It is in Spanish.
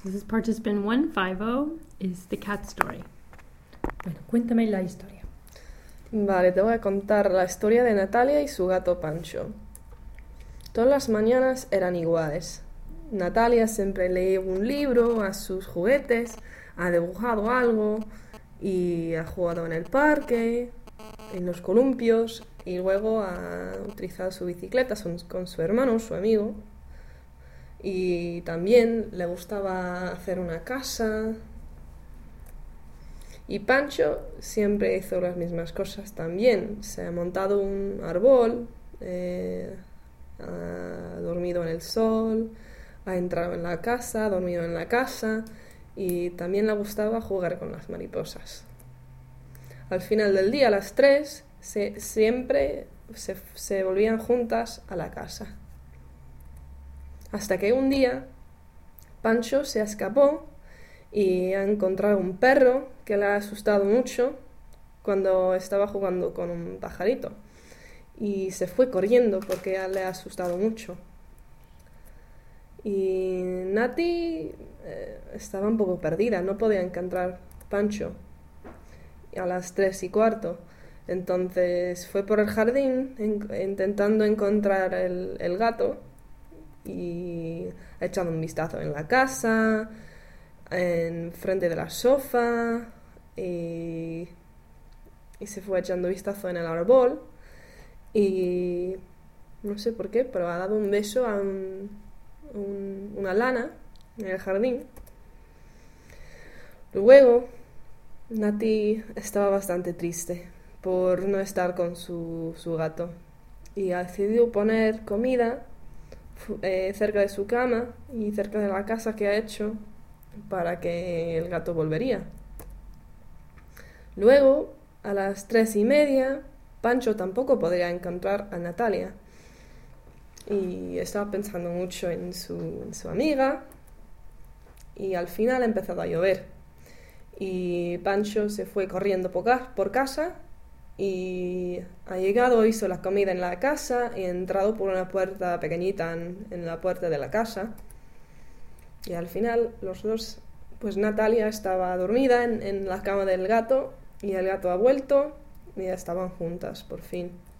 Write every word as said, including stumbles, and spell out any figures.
This is participant one fifty is the cat story. Bueno, cuéntame la historia. Vale, te voy a contar la historia de Natalia y su gato Pancho. Todas las mañanas eran iguales. Natalia siempre leía un libro a sus juguetes, ha dibujado algo y ha jugado en el parque, en los columpios, y luego ha utilizado su bicicleta con su hermano, su amigo. Y también le gustaba hacer una casa. Y Pancho siempre hizo las mismas cosas también. Se ha montado un árbol, eh, ha dormido en el sol, ha entrado en la casa, ha dormido en la casa, y también le gustaba jugar con las mariposas. Al final del día, a las tres, se, siempre se, se volvían juntas a la casa. Hasta que un día Pancho se escapó y ha encontrado un perro que le ha asustado mucho cuando estaba jugando con un pajarito. Y se fue corriendo porque le ha asustado mucho. Y Nati eh, estaba un poco perdida, no podía encontrar Pancho a las tres y cuarto. Entonces fue por el jardín en, intentando encontrar el, el gato, y ha echado un vistazo en la casa, en frente de la sofá, y, y se fue echando vistazo en el árbol, y no sé por qué, pero ha dado un beso a un, un, una lana en el jardín. Luego Nati estaba bastante triste por no estar con su, su gato, y ha decidido poner comida eh, cerca de su cama y cerca de la casa que ha hecho para que el gato volvería. Luego, a las tres y media, Pancho tampoco podría encontrar a Natalia, y estaba pensando mucho en su, en su amiga, y al final ha empezado a llover, y Pancho se fue corriendo por, por casa, y ha llegado, hizo la comida en la casa y ha entrado por una puerta pequeñita en, en la puerta de la casa. Y al final los dos, pues Natalia estaba dormida en, en la cama del gato, y el gato ha vuelto y ya estaban juntas por fin.